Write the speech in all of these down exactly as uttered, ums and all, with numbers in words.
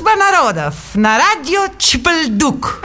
Дружба народов на радио Чиплдук.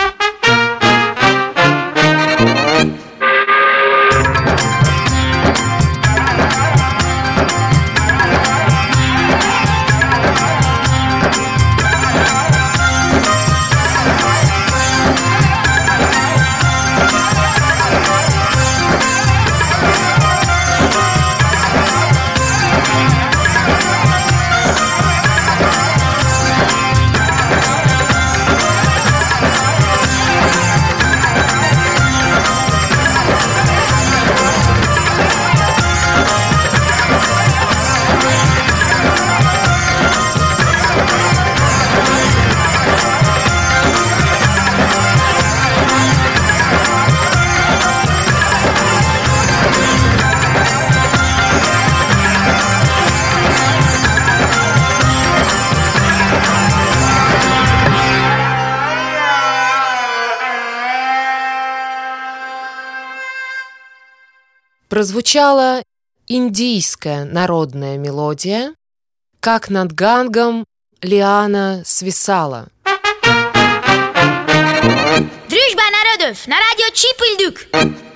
Прозвучала индийская народная мелодия «Как над Гангом лиана свисала». Дружба народов на радио Чиплдук.